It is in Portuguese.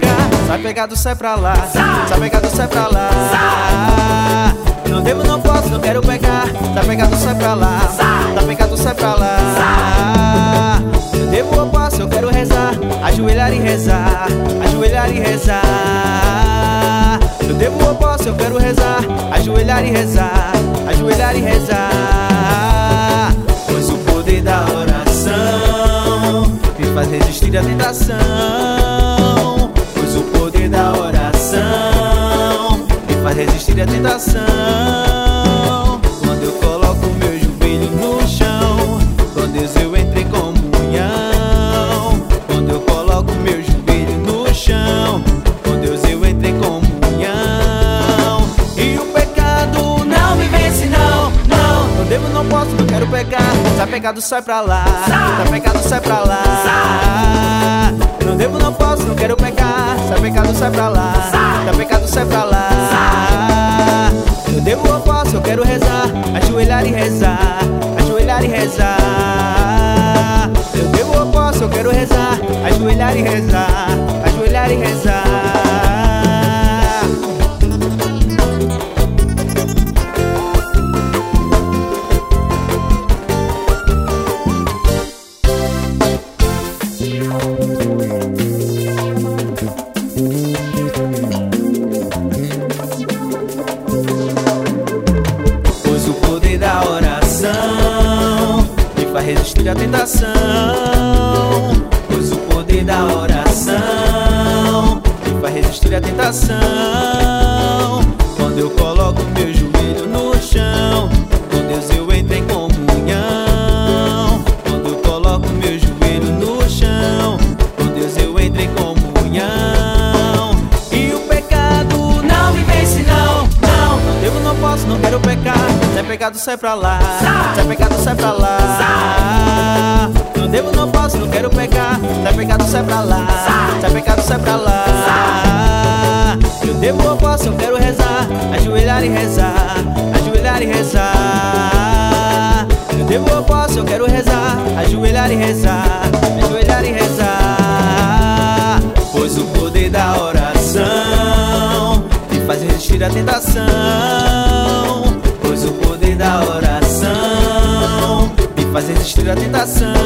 pegar, sai pegar do céu pra lá, sai pegar do céu pra lá. Não devo, não posso, não quero pegar, sai pegar do céu pra lá, sai pegar do céu pra lá. Eu devo ou posso, eu quero rezar, ajoelhar e rezar, ajoelhar e rezar. Eu devo ou posso, eu quero rezar, ajoelhar e rezar, ajoelhar e rezar. Pois o poder da oração me faz resistir à tentação. Pois o poder da oração me faz resistir à tentação. Quando eu coloco meu joelho no chão, com Deus eu entro em comunhão. Quando eu coloco meu joelho no chão, com Deus eu entro em comunhão. E o pecado não me vence, não, não. Não devo, não posso, não quero pegar, sai pecado, sai pra lá, sai pecado, sai pra lá. Não devo, não posso, não quero pecar, sai pecado, sai pra lá, sai pecado, sai pra lá. Eu devo ou posso, eu quero rezar, ajoelhar e rezar, ajoelhar e rezar. Eu devo ou posso, eu quero rezar, ajoelhar e rezar, ajoelhar e rezar. Pois o poder da oração me faz resistir à tentação. Pois o poder da oração me faz resistir à tentação. Quando eu coloco meu joelho no chão, com Deus eu entro em comunhão. Quando eu coloco meu joelho no chão, com Deus eu entro em comunhão. E o pecado não me vence, não, não. Não devo, não posso, não quero pecar, sai pecado, sai pra lá, sai pecado, sai pra lá. Não devo, não posso, não quero pecar, sai pecado, sai pra lá, sai pecado, sai pra lá. Eu devo ou posso, eu quero rezar, ajoelhar e rezar, ajoelhar e rezar. Eu devo ou posso, eu quero rezar, ajoelhar e rezar, ajoelhar e rezar. Pois o poder da oração me faz resistir à tentação. Pois o poder da oração me faz resistir à tentação.